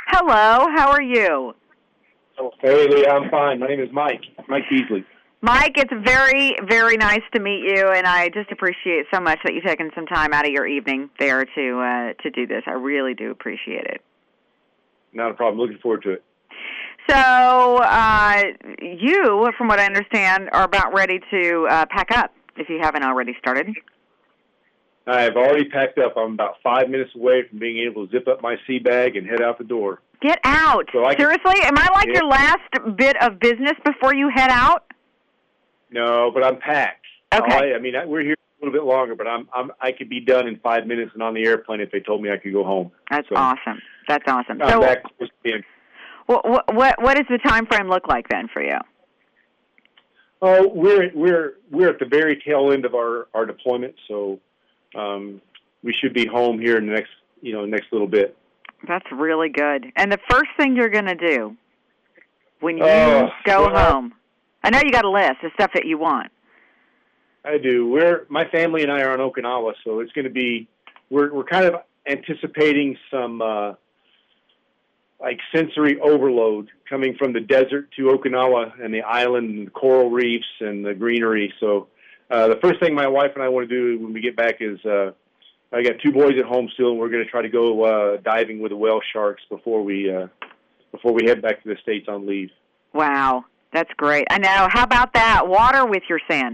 Hello, how are you? Hey, Lee, I'm fine. My name is Mike Beasley. Mike, it's very, very nice to meet you, and I just appreciate so much that you've taken some time out of your evening there to do this. I really do appreciate it. Not a problem. Looking forward to it. So, you, from what I understand, are about ready to pack up, if you haven't already started. I have already packed up. I'm about 5 minutes away from being able to zip up my sea bag and head out the door. Get out. So Seriously? Am I like your last bit of business before you head out? No, but I'm packed. Okay. I mean, we're here a little bit longer, but I could be done in 5 minutes and on the airplane if they told me I could go home. That's awesome. That's awesome. I'm back close to being. What does the time frame look like then for you? Oh, we're at the very tail end of our deployment, so we should be home here in the next little bit. That's really good. And the first thing you're going to do when you go home, I know you got a list of stuff that you want. I do. My family and I are on Okinawa, so it's going to be. We're kind of anticipating some like sensory overload coming from the desert to Okinawa and the island and the coral reefs and the greenery. So the first thing my wife and I want to do when we get back is I got two boys at home still, and we're going to try to go diving with the whale sharks before we head back to the States on leave. Wow, that's great. I know. How about that? Water with your sand.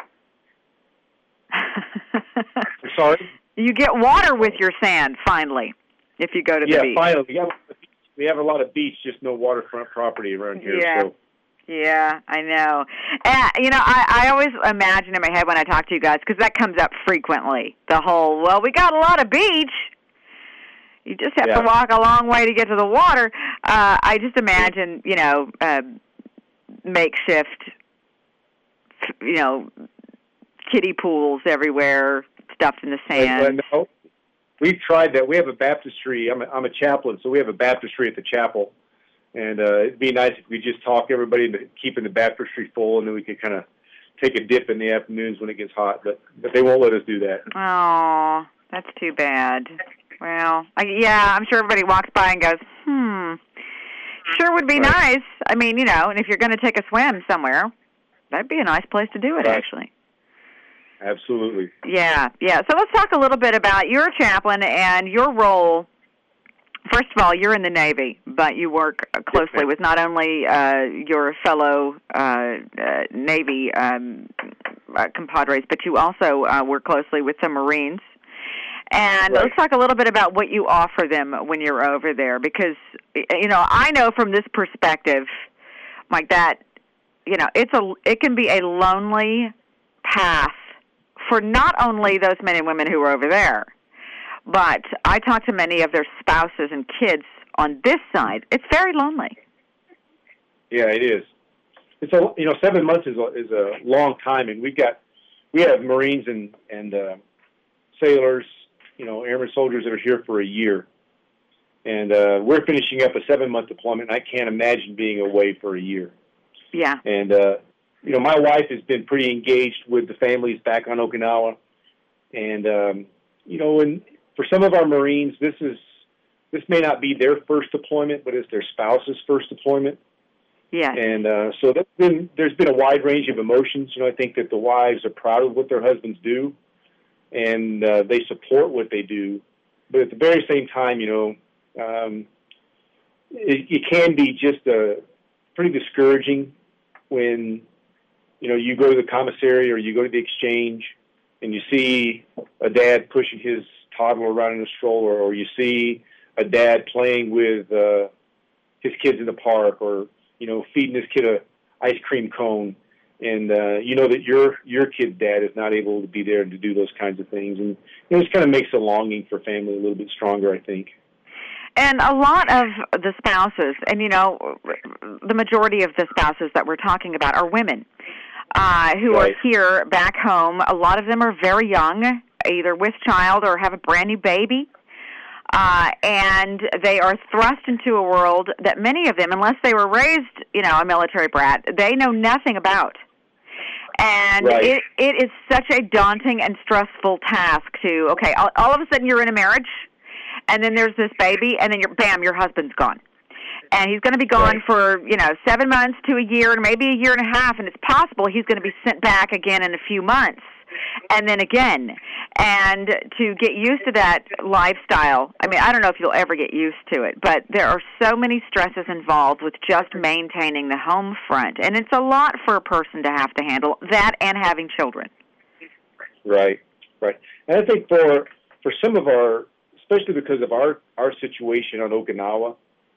Sorry? You get water with your sand, finally, if you go to the beach. Yeah, finally. We have a lot of beach, just no waterfront property around here. Yeah. So. Yeah, I know. I always imagine in my head when I talk to you guys, because that comes up frequently, the whole, well, we got a lot of beach. You just have to walk a long way to get to the water. I just imagine, makeshift, kiddie pools everywhere, stuffed in the sand. No, we've tried that. We have a baptistry. I'm a chaplain, so we have a baptistry at the chapel. And it'd be nice if we just talk everybody into keeping the baptistry full, and then we could kind of take a dip in the afternoons when it gets hot. But they won't let us do that. Oh, that's too bad. Well, I'm sure everybody walks by and goes, sure would be nice. I mean, and if you're going to take a swim somewhere, that'd be a nice place to do it, actually. Absolutely. Yeah. So let's talk a little bit about your chaplain and your role. First of all, you're in the Navy, but you work closely with not only your fellow Navy compadres, but you also work closely with the Marines. And let's talk a little bit about what you offer them when you're over there, because, I know from this perspective, like that, it can be a lonely path for not only those men and women who are over there, but I talk to many of their spouses and kids on this side. It's very lonely. Yeah, it is. It's 7 months is a long time, and we have Marines and sailors, airmen soldiers that are here for a year, and we're finishing up a 7-month deployment. And I can't imagine being away for a year. Yeah. And my wife has been pretty engaged with the families back on Okinawa, and and for some of our Marines, this may not be their first deployment, but it's their spouse's first deployment. Yeah. And so there's been a wide range of emotions. I think that the wives are proud of what their husbands do, and they support what they do. But at the very same time, it can be just pretty discouraging when, you go to the commissary or you go to the exchange and you see a dad pushing his toddler around in a stroller, or you see a dad playing with his kids in the park, or feeding his kid a ice cream cone, and that your kid's dad is not able to be there and to do those kinds of things, and it just kind of makes the longing for family a little bit stronger, I think. And a lot of the spouses, and the majority of the spouses that we're talking about are women who are here back home. A lot of them are very young, either with child or have a brand new baby, and they are thrust into a world that many of them, unless they were raised, a military brat, they know nothing about. And it is such a daunting and stressful task to, all of a sudden you're in a marriage, and then there's this baby, and then your husband's gone. And he's going to be gone for, 7 months to a year, and maybe a year and a half, and it's possible he's going to be sent back again in a few months, and then again. And to get used to that lifestyle, I mean, I don't know if you'll ever get used to it, but there are so many stresses involved with just maintaining the home front, and it's a lot for a person to have to handle, that and having children. Right. And I think for some of our, especially because of our situation on Okinawa,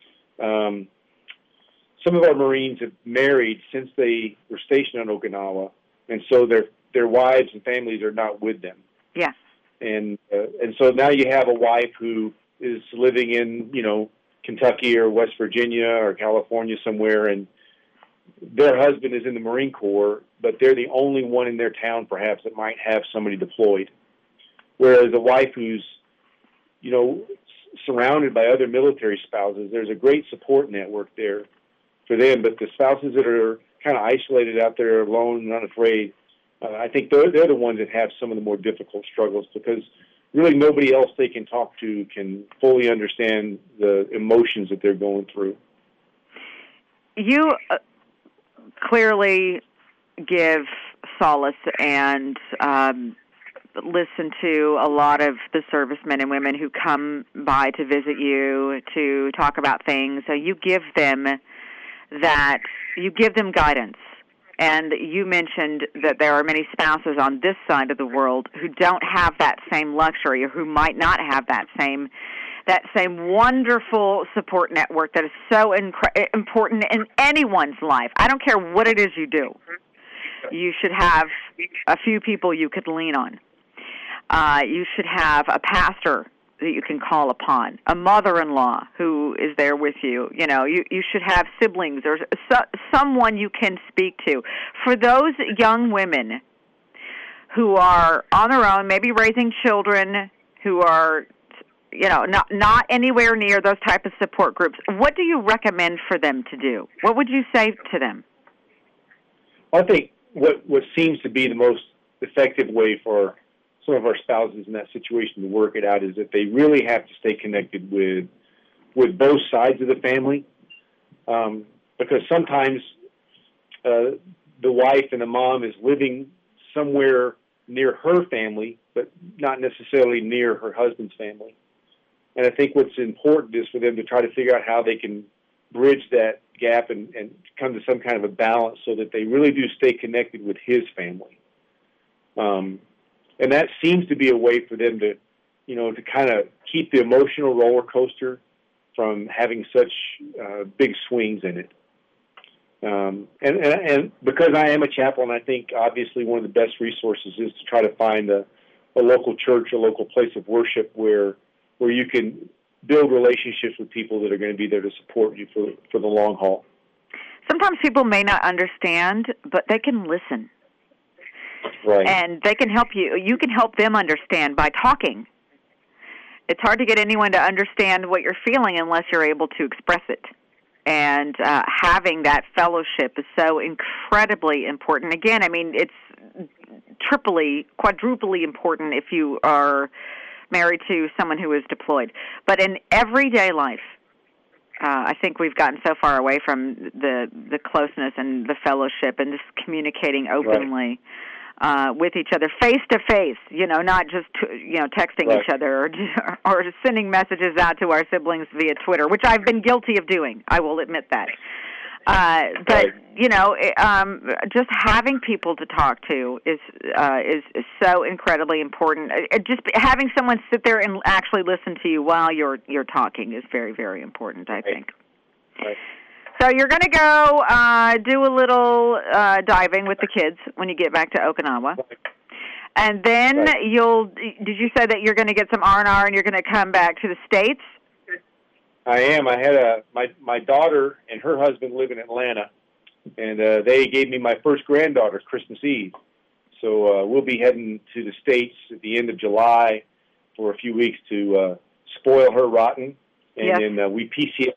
some of our Marines have married since they were stationed on Okinawa, and so their wives and families are not with them. Yeah. And so now you have a wife who is living in, Kentucky or West Virginia or California somewhere, and their husband is in the Marine Corps, but they're the only one in their town perhaps that might have somebody deployed. Whereas a wife who's, surrounded by other military spouses, there's a great support network there for them. But the spouses that are kind of isolated out there, alone and unafraid, I think they're the ones that have some of the more difficult struggles, because really nobody else they can talk to can fully understand the emotions that they're going through. You clearly give solace and listen to a lot of the servicemen and women who come by to visit you to talk about things. So you give them guidance. And you mentioned that there are many spouses on this side of the world who don't have that same luxury, or who might not have that same wonderful support network that is so important in anyone's life. I don't care what it is you do. You should have a few people you could lean on. You should have a pastor that you can call upon, a mother-in-law who is there with you. You should have siblings or someone you can speak to. For those young women who are on their own, maybe raising children, who are, not anywhere near those type of support groups, what do you recommend for them to do? What would you say to them? I think what seems to be the most effective way for some of our spouses in that situation to work it out is that they really have to stay connected with both sides of the family, because sometimes the wife and the mom is living somewhere near her family, but not necessarily near her husband's family. And I think what's important is for them to try to figure out how they can bridge that gap and come to some kind of a balance so that they really do stay connected with his family. And that seems to be a way for them to, to kind of keep the emotional roller coaster from having such big swings in it. And because I am a chaplain, I think obviously one of the best resources is to try to find a local church, a local place of worship where you can build relationships with people that are going to be there to support you for the long haul. Sometimes people may not understand, but they can listen. Right. And they can help you. You can help them understand by talking. It's hard to get anyone to understand what you're feeling unless you're able to express it. And having that fellowship is so incredibly important. Again, I mean, it's quadruply important if you are married to someone who is deployed. But in everyday life, I think we've gotten so far away from the closeness and the fellowship and just communicating openly. Right. With each other, face to face, not just texting each other or sending messages out to our siblings via Twitter, which I've been guilty of doing. I will admit that. But just having people to talk to is so incredibly important. Just having someone sit there and actually listen to you while you're talking is very, very important, I think. Right. So you're going to go do a little diving with the kids when you get back to Okinawa. And then did you say that you're going to get some R&R and you're going to come back to the States? I am. I had my daughter and her husband live in Atlanta, and they gave me my first granddaughter Christmas Eve. So we'll be heading to the States at the end of July for a few weeks to spoil her rotten. And then we PCS.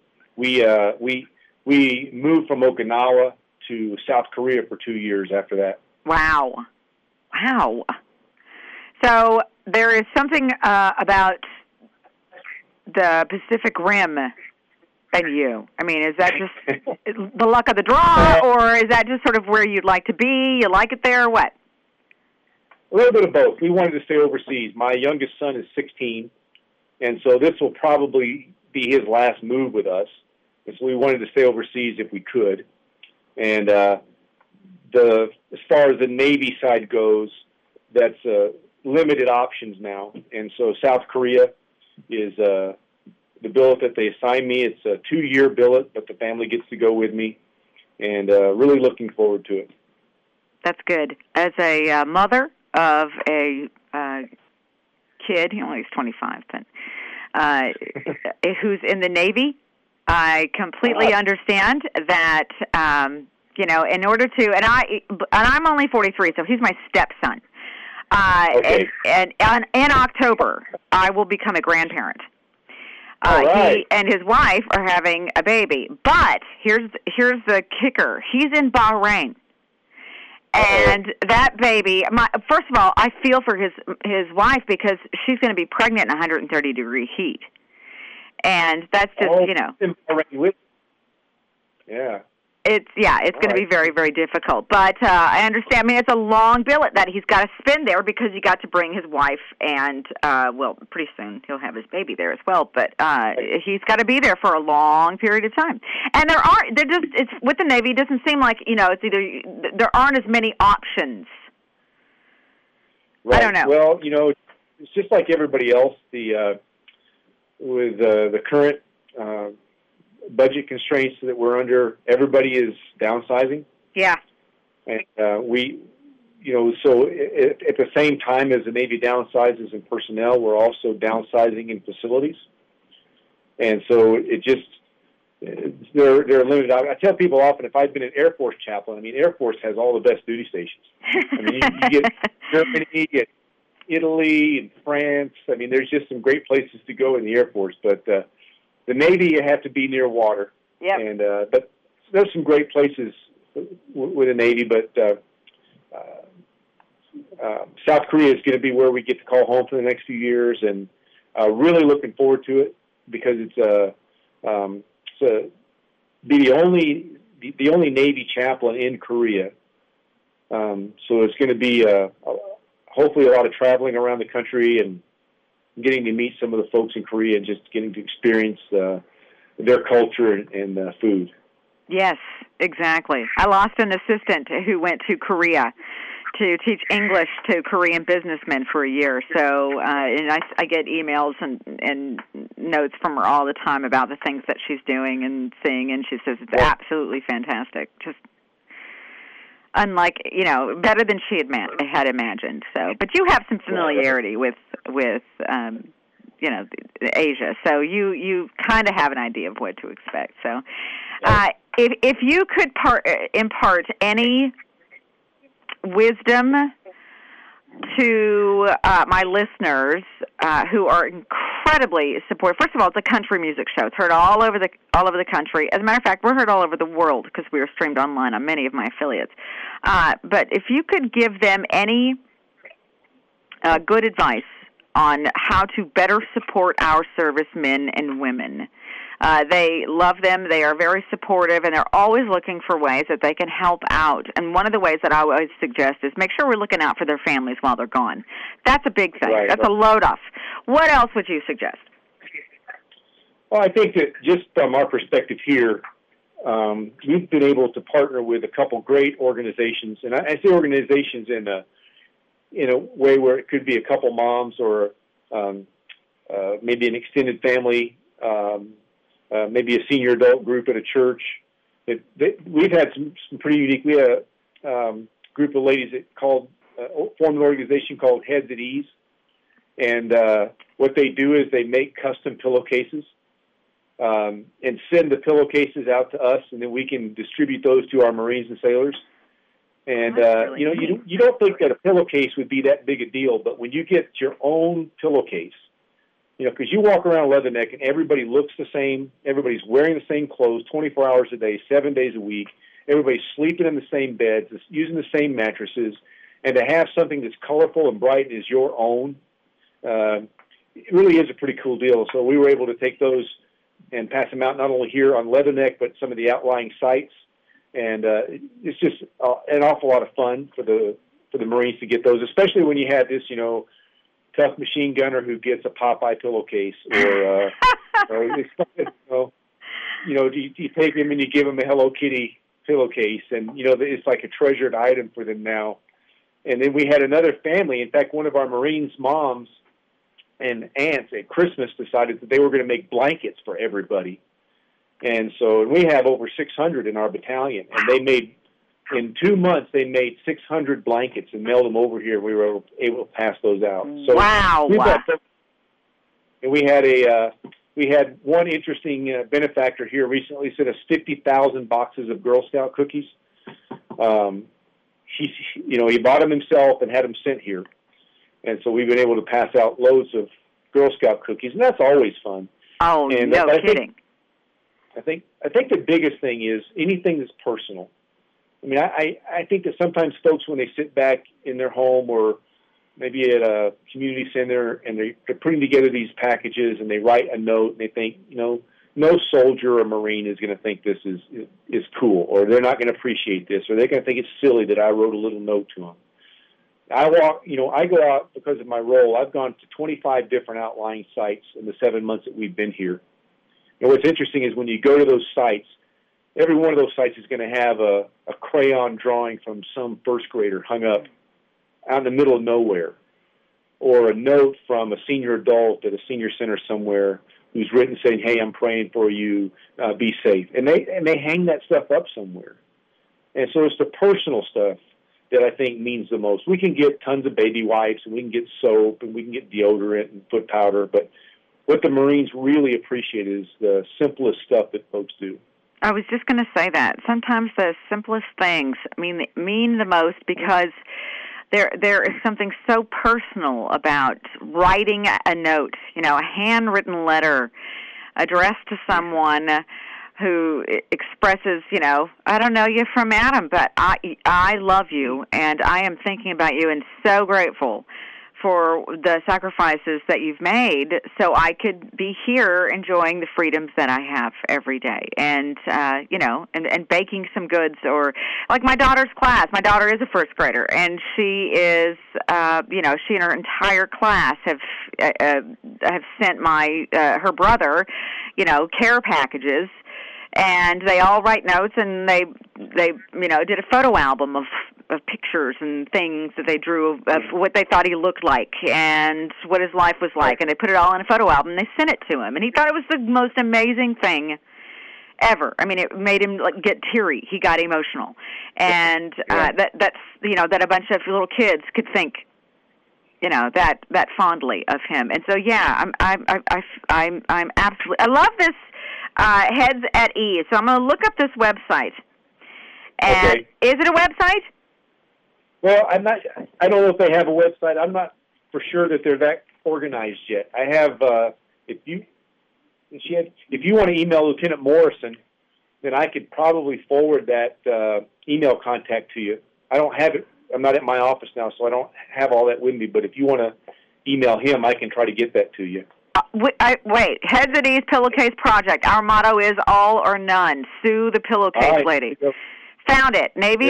We moved from Okinawa to South Korea for 2 years after that. Wow. So there is something about the Pacific Rim and you? I mean, is that just the luck of the draw, or is that just sort of where you'd like to be? You like it there, or what? A little bit of both. We wanted to stay overseas. My youngest son is 16, and so this will probably be his last move with us. And so we wanted to stay overseas if we could. And as far as the Navy side goes, that's limited options now. And so South Korea is the billet that they assigned me. It's a 2-year billet, but the family gets to go with me, and really looking forward to it. That's good. As a mother of a kid, he only is 25, but who's in the Navy, I completely understand that. In order to, and I'm only 43, so he's my stepson. Okay. And in October, I will become a grandparent. All right. He and his wife are having a baby, but here's the kicker: he's in Bahrain. And that baby, first of all, I feel for his wife because she's going to be pregnant in 130-degree heat. And that's just, Yeah. It's going to be very, very difficult. But I understand. I mean, it's a long billet that he's got to spend there because he got to bring his wife and, pretty soon he'll have his baby there as well. But he's got to be there for a long period of time. And it's with the Navy, it doesn't seem like, it's either, there aren't as many options. Right. I don't know. Well, it's just like everybody else, with the current budget constraints that we're under, everybody is downsizing. Yeah. And so at the same time as the Navy downsizes in personnel, we're also downsizing in facilities. And so they're limited. I tell people often, if I'd been an Air Force chaplain, I mean, Air Force has all the best duty stations. I mean, you get Germany, you get Italy and France. I mean, there's just some great places to go in the Air Force, but the Navy, you have to be near water. Yeah. And but there's some great places with the Navy, but South Korea is going to be where we get to call home for the next few years, and really looking forward to it because it's be the only Navy chaplain in Korea. So it's going to be hopefully a lot of traveling around the country and getting to meet some of the folks in Korea and just getting to experience their culture and food. Yes, exactly. I lost an assistant who went to Korea to teach English to Korean businessmen for a year. So, and I get emails and notes from her all the time about the things that she's doing and seeing, and she says it's absolutely fantastic. Just unlike, better than she had imagined. So, but you have some familiarity with Asia, so you kind of have an idea of what to expect. So, if you could impart any wisdom to my listeners who are incredibly supportive. First of all, it's a country music show. It's heard all over the country. As a matter of fact, we're heard all over the world because we are streamed online on many of my affiliates. But if you could give them any good advice on how to better support our servicemen and women. They love them, they are very supportive, and they're always looking for ways that they can help out. And one of the ways that I always suggest is make sure we're looking out for their families while they're gone. That's a big thing. That's a load off. What else would you suggest? Well, I think that just from our perspective here, we've been able to partner with a couple great organizations, and I say organizations in a way where it could be a couple moms or maybe an extended family, maybe a senior adult group at a church. We've had some pretty unique. We had a group of ladies that formed an organization called Heads at Ease, and what they do is they make custom pillowcases and send the pillowcases out to us, and then we can distribute those to our Marines and sailors. And really you don't think that a pillowcase would be that big a deal, but when you get your own pillowcase, because you walk around Leatherneck and everybody looks the same, everybody's wearing the same clothes 24 hours a day, 7 days a week, everybody's sleeping in the same beds, using the same mattresses, and to have something that's colorful and bright and is your own, it really is a pretty cool deal. So we were able to take those and pass them out not only here on Leatherneck, but some of the outlying sites. And it's just an awful lot of fun for the Marines to get those, especially when you have this, tough machine gunner who gets a Popeye pillowcase, or you take him and you give him a Hello Kitty pillowcase, and it's like a treasured item for them now. And then we had another family. In fact, one of our Marines' moms and aunts at Christmas decided that they were going to make blankets for everybody. And so we have over 600 in our battalion, and in 2 months, they made 600 blankets and mailed them over here. We were able to pass those out. So wow. And we had one interesting benefactor here recently sent us 50,000 boxes of Girl Scout cookies. He bought them himself and had them sent here. And so we've been able to pass out loads of Girl Scout cookies, and that's always fun. Oh, and no kidding. I think the biggest thing is anything that's personal. I mean, I think that sometimes folks, when they sit back in their home or maybe at a community center and they're putting together these packages and they write a note and they think, no soldier or Marine is going to think this is cool, or they're not going to appreciate this, or they're going to think it's silly that I wrote a little note to them. I go out because of my role. I've gone to 25 different outlying sites in the 7 months that we've been here. And what's interesting is when you go to those sites, every one of those sites is going to have a crayon drawing from some first grader hung up out in the middle of nowhere, or a note from a senior adult at a senior center somewhere who's written saying, "Hey, I'm praying for you, be safe." And they hang that stuff up somewhere. And so it's the personal stuff that I think means the most. We can get tons of baby wipes, and we can get soap, and we can get deodorant and foot powder, but what the Marines really appreciate is the simplest stuff that folks do. I was just going to say that. Sometimes the simplest things mean the most, because there is something so personal about writing a note, a handwritten letter addressed to someone who expresses, I don't know you from Adam, but I love you, and I am thinking about you, and so grateful for the sacrifices that you've made so I could be here enjoying the freedoms that I have every day. And, and baking some goods, or like my daughter's class. My daughter is a first grader, and she is, she and her entire class have sent her brother, care packages. And they all write notes, and they did a photo album of pictures and things that they drew of what they thought he looked like and what his life was like, and they put it all in a photo album, and they sent it to him, and he thought it was the most amazing thing ever. I mean, it made him get teary. He got emotional, and that's that a bunch of little kids could think, that fondly of him. And so I'm absolutely, I love this. Heads at Ease. So I'm going to look up this website. And Is it a website? Well, I don't know if they have a website. I'm not for sure that they're that organized yet. I have, if you want to email Lieutenant Morrison, then I could probably forward that email contact to you. I don't have it. I'm not at my office now, so I don't have all that with me. But if you want to email him, I can try to get that to you. Wait, Heads at Ease Pillowcase Project. Our motto is all or none. Sue the pillowcase lady. Found it. Navy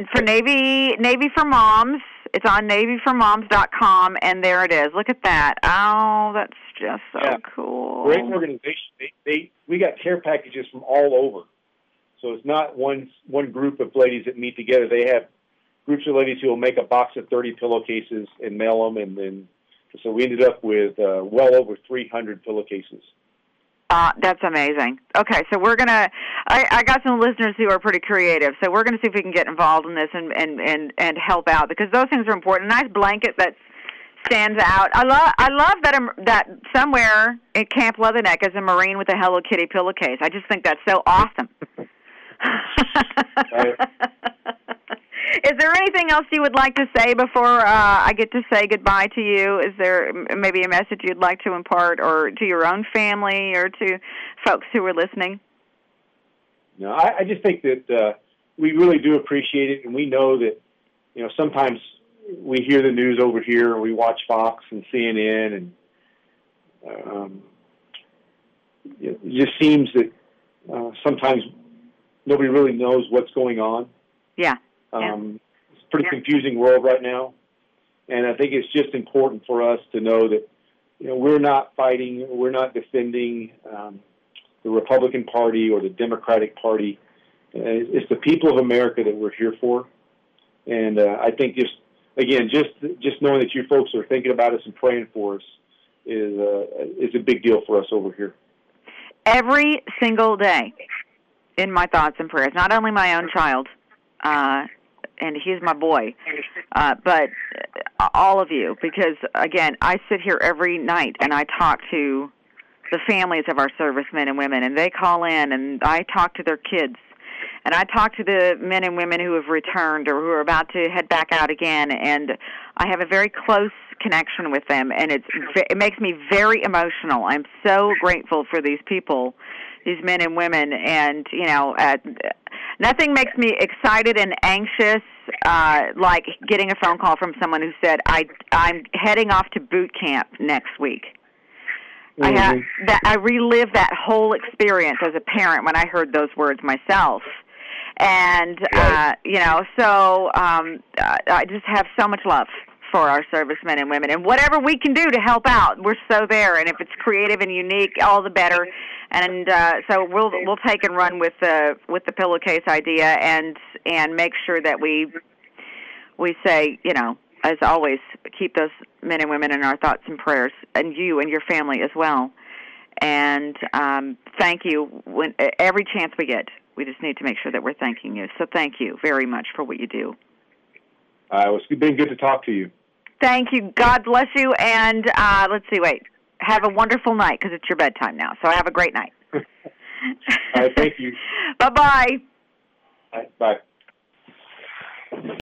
for Moms. It's on NavyForMoms.com, and there it is. Look at that. Oh, that's just so cool. Great organization. We got care packages from all over. So it's not one group of ladies that meet together. They have groups of ladies who will make a box of 30 pillowcases and mail them, and then so we ended up with well over 300 pillowcases. That's amazing. Okay, so we're gonna. I got some listeners who are pretty creative, so we're gonna see if we can get involved in this and help out, because those things are important. A nice blanket that stands out. I love that somewhere at Camp Leatherneck is a Marine with a Hello Kitty pillowcase. I just think that's so awesome. Is there anything else you would like to say before I get to say goodbye to you? Is there maybe a message you'd like to impart, or to your own family, or to folks who are listening? No, I just think that we really do appreciate it, and we know that, sometimes we hear the news over here, or we watch Fox and CNN, and It just seems that sometimes nobody really knows what's going on. Yeah. It's a pretty confusing world right now, and I think it's just important for us to know that we're not fighting, we're not defending the Republican Party or the Democratic Party. It's the people of America that we're here for, and I think just knowing that you folks are thinking about us and praying for us is a big deal for us over here. Every single day in my thoughts and prayers, not only my own child, and he's my boy, but all of you, because, again, I sit here every night and I talk to the families of our servicemen and women, and they call in, and I talk to their kids, and I talk to the men and women who have returned or who are about to head back out again, and I have a very close connection with them, and it makes me very emotional. I'm so grateful for these people, these men and women, and, nothing makes me excited and anxious like getting a phone call from someone who said, I'm heading off to boot camp next week. Mm-hmm. I relived that whole experience as a parent when I heard those words myself. And, I just have so much love for our servicemen and women. And whatever we can do to help out, we're so there. And if it's creative and unique, all the better. And so we'll take and run with the pillowcase idea and make sure that we say, as always, keep those men and women in our thoughts and prayers, and you and your family as well. And thank you. Every chance we get, we just need to make sure that we're thanking you. So thank you very much for what you do. It's been good to talk to you. Thank you. God bless you. And have a wonderful night, because it's your bedtime now. So have a great night. All right, thank you. Bye-bye. All right, bye.